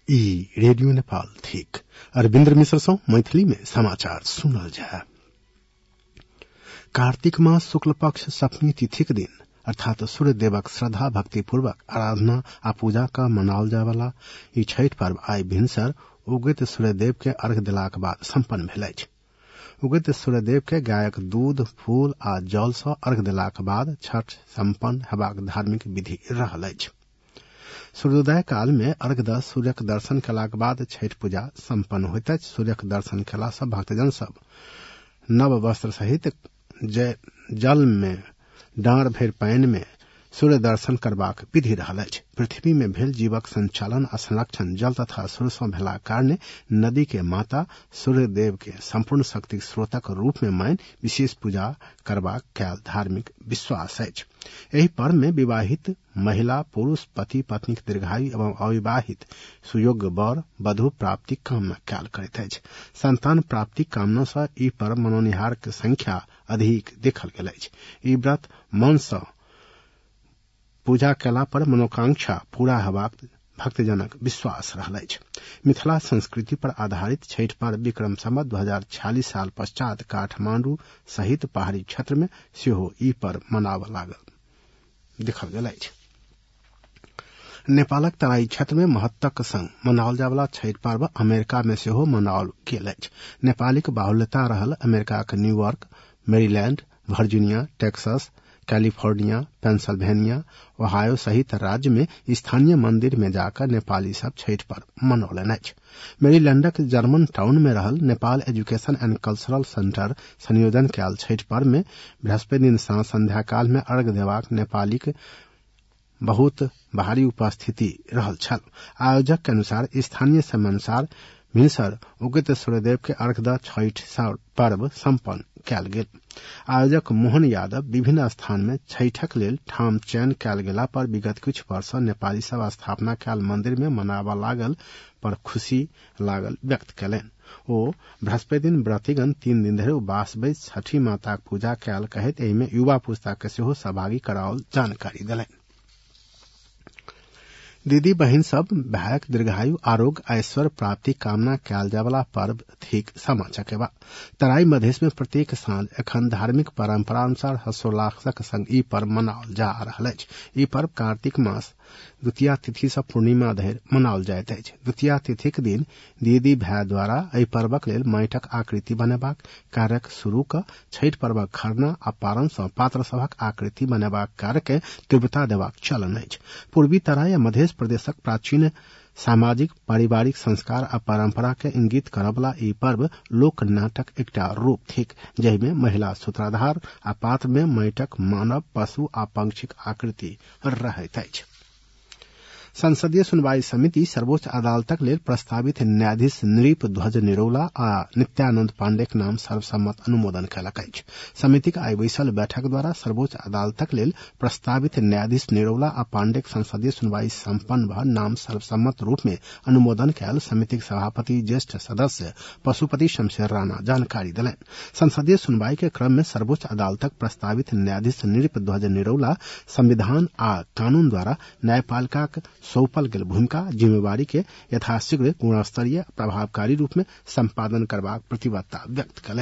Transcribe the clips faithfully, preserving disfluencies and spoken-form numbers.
ई radio Nepal थिक अरविन्द्र मिश्र सौ मैथिली में समाचार सुनल जाए। कार्तिक मास शुक्ल पक्ष सप्तमी तिथि के दिन अर्थात सूर्य देवक श्रद्धा भक्ति पूर्वक आराधना आ पूजा का मनाओल जाय वाला ई छठ पर्व आई भिनसर उगैत सूर्यदेव के अर्घ देलाक बाद सम्पन्न भेल अछि। उगैत सूर्यदेव के गायक दूध फूल आ जल सँ अर्घ देलाक बाद छठ सम्पन्न हेबाक धार्मिक विधि रहल अछि। सूर्योदय काल में अर्घ द सूर्यक दर्शन कलाक बाद छठ पूजा सम्पन्न होइत अछि। सूर्यक दर्शन कला सँ भक्तजन सब नव वस्त्र सहित जल में डाँड़ भरि पानि में सूर्य दर्शन करबाक विधि रहल अछि। पृथ्वी में भेल जीवक संचालन आ संरक्षण जल तथा सूर्य सँ भेलाक कारणे नदी के माता सूर्य देव के संपूर्ण शक्ति स्रोतक रूप में मानि विशेष पूजा करबाक कैल धार्मिक विश्वास अछि। एहि पर्व में विवाहित महिला पुरुष पति पत्नी के दीर्घायु एवं अविवाहित सुयोग्य वर वधु प्राप्ति कामना कैल करैत अछि। संतान प्राप्ति कामना सँ ई पर्व मनोनिहार के संख्या अधिक देखल गेल अछि। ई व्रत मन सँ पूजा कैला पर मनोकांक्षा पूरा हेबाक भक्तजनक विश्वास रहल अछि। मिथिला संस्कृति पर आधारित छठ पर्व विक्रम संवत दू हजार छियालीस साल पश्चात काठमांडू सहित पहाड़ी क्षेत्र में सेहो ई पर्व मनाबय लागल देखल गेल अछि। नेपालक तराई क्षेत्र में महत्वक संग मनाओल जाय वाला छठ पर्व अमेरिका में सेहो मनाओल गेल अछि। नेपालीक बाहुल्यता रहल अमेरिकाक New York, Maryland, Virginia, Texas, California, Pennsylvania, Ohio सहित राज्य में स्थानीय मंदिर में जाकर नेपाली सब छठ पर्व मनौलन अछि। मेरीलैंडक जर्मन टाउन में रहल Nepal education and cultural centre संयोजन कैल छठ पर्व में बृहस्पति दिन सांझ संध्या काल में अर्घ देबाक नेपालीक बहुत भारी उपस्थिति रहल छल। आयोजक के अनुसार स्थानीय समयानुसार भिनसर उगैत सूर्यदेव के अर्घ द छठ पर्व सम्पन्न कैल गेल। आयोजक मोहन यादव विभिन्न स्थान में छठक लेल ठाम चयन कैल गेला पर विगत किछु वर्ष नेपाली सब स्थापना कैल मंदिर में मनाबा लागल पर खुशी लागल व्यक्त कयलनि। ओ बृहस्पति दिन व्रतीगण तीन दिन धरि उपवास बैस छठी माताक पूजा कैल कहैत एहि में युवा पुस्ता के सेहो सहभागी कराओल जानकारी देलनि। दीदी बहिन सब भाइक दीर्घायु आरोग्य ऐश्वर्य प्राप्ति कामना कैल जाय वाला पर्व थिक सामा चकेबा। तराई मधेश में प्रत्येक साँझ एखन धार्मिक परंपरा अनुसार हर्षोल्लासक संग ई पर्व मनाओल जा रहल अछि। ई पर्व कार्तिक मास द्वितीया तिथि सँ पूर्णिमा धरि मनाओल जाइत अछि। द्वितीया तिथिक दिन दीदी भाई द्वारा एहि पर्वक लेल माटिक आकृति बनेबाक कार्यक शुरू क छठि पर्वक खरना आ पारण सँ पात्र सभक आकृति बनेबाक कार्य के तीव्रता देबाक चलन अछि। पूर्वी तराई आ मध्य प्रदेशक प्राचीन सामाजिक पारिवारिक संस्कार आ परंपरा के इंगित करबला ई पर्व लोक नाटक एकटा रूप थिक जहि में महिला सूत्रधार आ पात्र में माटिक मानव पशु आ पंक्षीक आकृति रहैत अछि। संसदीय सुनवाई समिति सर्वोच्च अदालतक लेल प्रस्तावित न्यायाधीश नृप ध्वज निरौला आ नित्यानंद पांडेक नाम सर्वसम्मत अनुमोदन कयलक अछि। समितिक आइ बैसल बैठक द्वारा सर्वोच्च अदालतक लेल प्रस्तावित न्यायाधीश निरौला आ पांडेक संसदीय सुनवाई सम्पन्न भ नाम सर्वसम्मत रूप में अनुमोदन कयल समितिक सभापति ज्येष्ठ सदस्य पशुपति शमशेर राणा जानकारी देलनि। संसदीय सुनवाई के क्रम में सर्वोच्च अदालतक प्रस्तावित न्यायाधीश नृप ध्वज निरौला संविधान आ कानून द्वारा न्यायपालिकाक सौंपल गेल भूमिका जिम्मेवारी के यथाशीघ्र गुणस्तरीय प्रभावकारी रूप में संपादन करबाक प्रतिबद्धता व्यक्त कयलनि।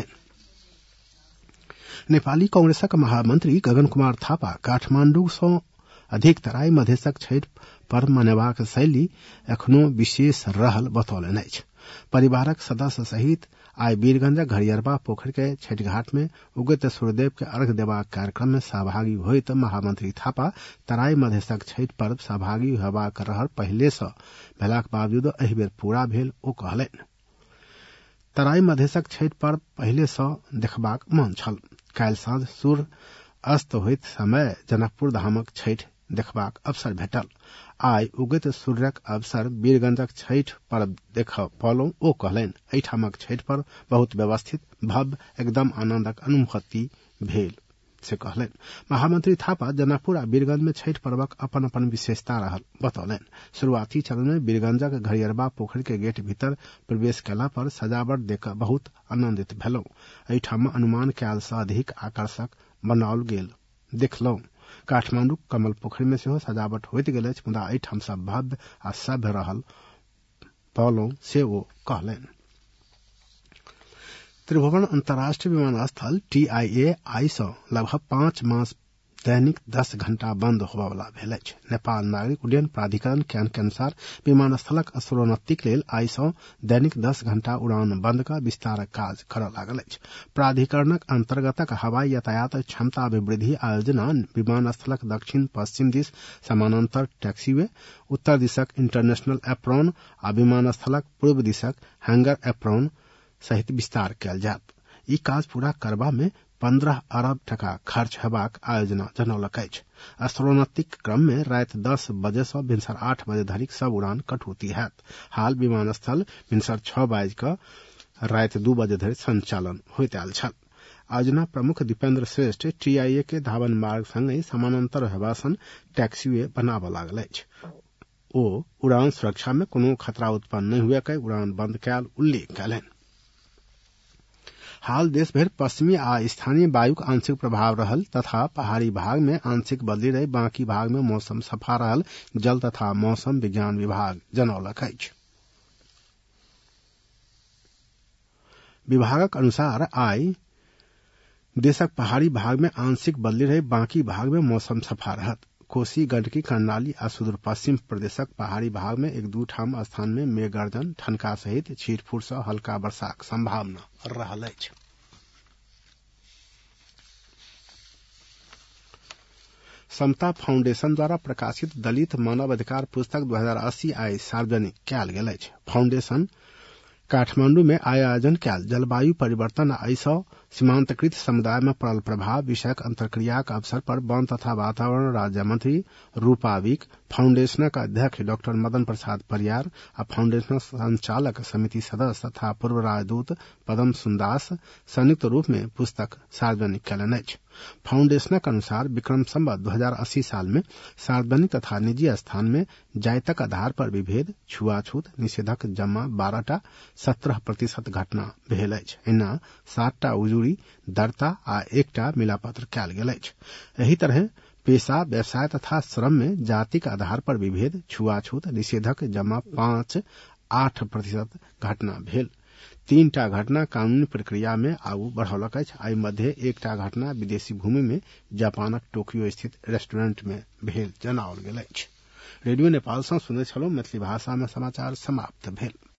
नेपाली कांग्रेसक महामंत्री गगन कुमार थापा काठमांडू सँ अधिक तराई मधेशक छठि पर्व मनेबाक शैली एखनो विशेष रहल बतौलनि अछि। परिवारक सदस्य सहित आइ वीरगंजक घड़ियरबा पोखर के छठि घाट में उगैत सूर्यदेव के अर्घ देबाक कार्यक्रम में सहभागी होइत महामंत्री थापा तराई मधेशक छठि पर्व सहभागी हेबाक रहर पहिले सँ भेलाक बावजूद एहि बेर पूरा भेल ओ कहलनि। तराई मधेशक छठि पर्व पहिले सँ देखबाक मन छल। काल्हि साँझ सूर्य अस्त होइत समय जनकपुर धामक छठि देखबाक अवसर भेटल। आइ उगैत सूर्यक अवसर वीरगंजक छठि पर्व देख पौलहुं ओ कहलनि। एहिठामक छठि पर्व बहुत व्यवस्थित भव्य एकदम आनंदक अनुभूति भेल से कहलनि। महामंत्री थापा जनकपुर आ वीरगंज में छठि पर्वक अपन अपन विशेषता रहल बतौलनि। शुरुआती चरण में वीरगंजक घड़ियरबा पोखर के गेट भीतर प्रवेश कयला पर सजावट देख बहुत आनंदित भेलहुं। एहिठाम अनुमान कयल सँ अधिक आकर्षक बनाओल गेल देखलहुं। काठमांडू कमल पोखरी में सेहो सजावट होइत गेल अछि मुदा एहिठाम सब भव्य आ सभ्य रहल पौलौ से वो कहलनि। त्रिभुवन अंतर्राष्ट्रीय विमानस्थल टीआईए आई सँ लगभग पांच मास दैनिक दस घंटा बंद होबय वाला भेल अछि। नेपाल नागरिक उड्डयन प्राधिकरण के अनुसार विमानस्थलक स्तरोन्नतिक लेल आइ सँ दैनिक दस घंटा उड़ान बंद कऽ विस्तारक काज करय लागल अछि। प्राधिकरणक अंतर्गतक हवाई यातायात क्षमता अभिवृद्धि आयोजना विमानस्थलक दक्षिण पश्चिम दिस समानांतर टैक्सीवे, उत्तर दिसक इंटरनेशनल एप्रॉन आ विमानस्थलक पूर्व दिसक हैंगर एप्रॉन सहित विस्तार कयल जायत। ई काज पूरा करबा में पंद्रह अरब टका खर्च हेबाक आयोजना जनौलक अछि। स्तरोन्नतिक क्रम में राति दस बजे सँ भिनसर आठ बजे धरिक सब उड़ान कटौती हैत। हाल विमानस्थल भिनसर छह बाजि कऽ राति दू बजे धरि संचालन होइत आयल छल। आयोजना प्रमुख दीपेंद्र श्रेष्ठ टीआईए के धावन मार्ग संगे समानांतर हेबा सँ टैक्सीवे बनाबऽ लागल अछि। ओ उड़ान सुरक्षा में कोनो खतरा उत्पन्न नहि हुए के उड़ान बंद कयल उल्लेख कयलनि। हाल देश भर पश्चिमी आ स्थानीय वायुक आंशिक प्रभाव रहल तथा पहाड़ी भाग में आंशिक बदली रही, बाकी भाग में मौसम सफा रहल जल तथा मौसम विज्ञान विभाग जनौलक अछि। विभागक अनुसार आइ देशक पहाड़ी भाग में आंशिक बदली रही, बाकी भाग में मौसम सफा रहत। कोसी, गंडकी, कर्णाली आ सुदूर पश्चिम प्रदेशक पहाड़ी भाग में एक दू ठाम स्थान में मेघ गर्जन, ठनका सहित छींट-फूट सँ हल्का वर्षाक संभावना रहल अछि। समता फाउंडेशन द्वारा प्रकाशित दलित मानव अधिकार पुस्तक दो हजार अस्सी आइ सार्वजनिक कयल गेल अछि। फाउंडेशन काठमांडू में आयोजन कयल जलवायु परिवर्तन आ एहि सँ सीमांतकृत समुदाय में पड़ल प्रभाव विषयक अंतर्क्रियाक अवसर पर वन तथा वातावरण राज्य मंत्री रूपा विक, फाउंडेशनक अध्यक्ष डॉक्टर मदन प्रसाद परियार आ फाउंडेशनक संचालक समिति सदस्य तथा पूर्व राजदूत पदम सुन्दास संयुक्त रूप में पुस्तक सार्वजनिक कयलनि अछि। फाउंडेशनक अनुसार विक्रम संवत दो हजार अस्सी साल में सार्वजनिक तथा निजी स्थान में जातिक आधार पर विभेद, छुआछूत निषेधक जमा बारहटा सत्रह प्रतिशत घटना भेल अछि। एना सातटा उजुरी, दरता आ एकटा मिलापत्र कयल गेल अछि। एही तरह पेशा, व्यवसाय तथा श्रम में जातिक आधार पर विभेद, छुआछूत निषेधक जमा पांच आठ प्रतिशत घटना भेल। तीन टा घटना कानूनी प्रक्रिया में आगू बढ़ौलक अछि। एहि मध्य एकटा घटना विदेशी भूमि में जापानक टोक्यो स्थित रेस्टोरेंट में भेल जनाओल गेल अछि। रेडियो नेपाल सँ सुनैत छलहुँ। मैथिली भाषा में समाचार समाप्त भेल।